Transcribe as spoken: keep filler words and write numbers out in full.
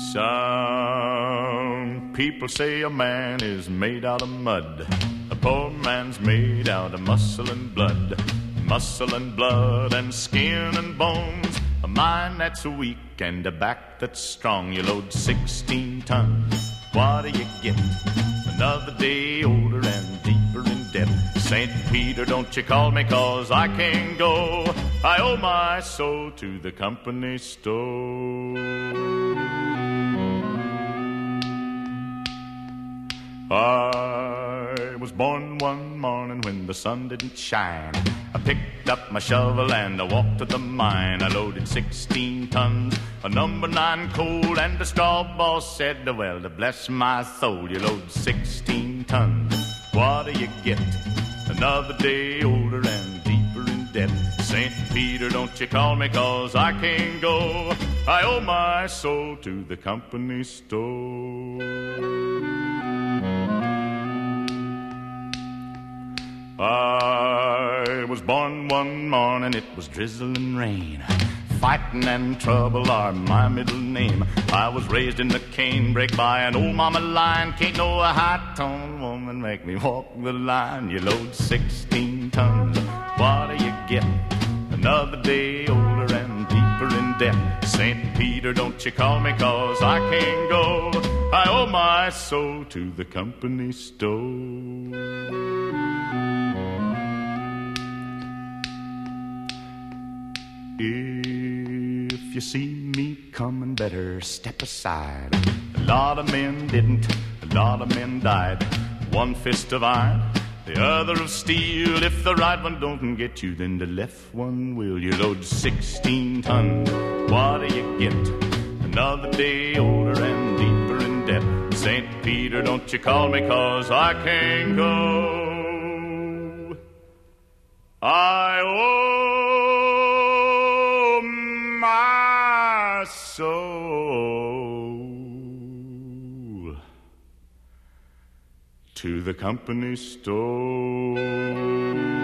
Some people say a man is made out of mud. A poor man's made out of muscle and blood. Muscle and blood and skin and bones. A mind that's weak and a back that's strong. You load sixteen tons, what do you get? Another day older and deeper in debt. Saint Peter, don't you call me, cause I can't go. I owe my soul to the company store. I was born one morning when the sun didn't shine. I picked up my shovel and I walked to the mine. I loaded sixteen tons of number nine coal, and the straw boss said, well, to bless my soul, you load sixteen tons, what do you get? Another day older and deeper in debt. Saint Peter, don't you call me, cause I can't go. I owe my soul to the company store. I was born one morning, it was drizzling rain. Fighting and trouble are my middle name. I was raised in the canebrake by an old mama lion. Can't no high-toned woman make me walk the line. You load sixteen tons, what do you get? Another day older and deeper in debt. Saint Peter, don't you call me, cause I can't go. I owe my soul to the company store. If you see me coming, better step aside. A lot of men didn't, a lot of men died. One fist of iron, the other of steel. If the right one don't get you, then the left one will. You load sixteen tons, what do you get? Another day older and deeper in debt. Saint Peter, don't you call me, cause I can't go. I owe my soul to the company store.